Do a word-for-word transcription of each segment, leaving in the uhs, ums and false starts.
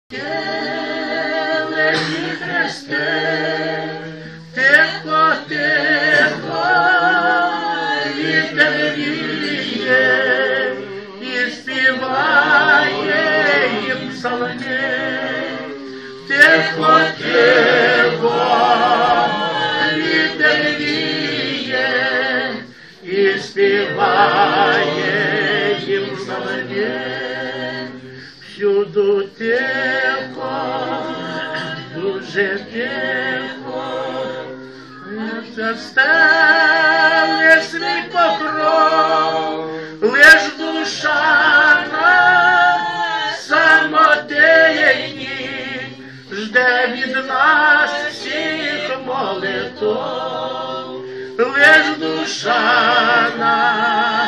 Телені Христе, тепло, тепло, вітер віє і співає їм псалми. Тепло, тепло, вітер віє і співає їм псалми. Всюду тихо, дуже тихо, застане свій покров, лиш душа на самотині жде від нас всіх молитов, лиш душа на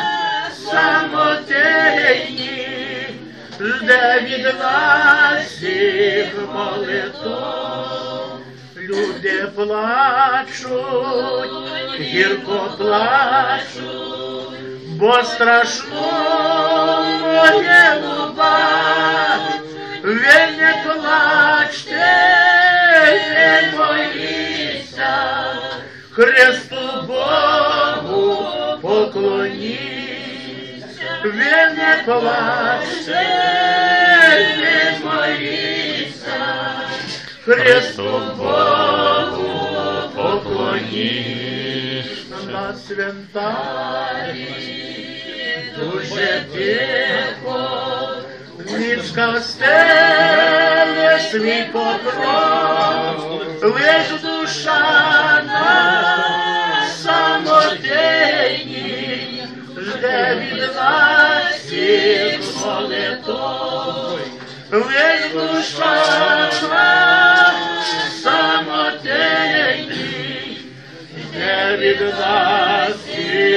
самотині жде від нас всіх молитов. Люди плачуть, гірко плачуть, бо страшно могилу бачать. Ви не плачте, не боїться, Христу Богу поклоніться. Ви не плачте, не боїться, Христу Богу поклоніться. На святарі дуже тихо, нічка стеле свій покров, лиш душа на самотині жде від нас всіх молитов, лиш душа на самотині жде від нас всіх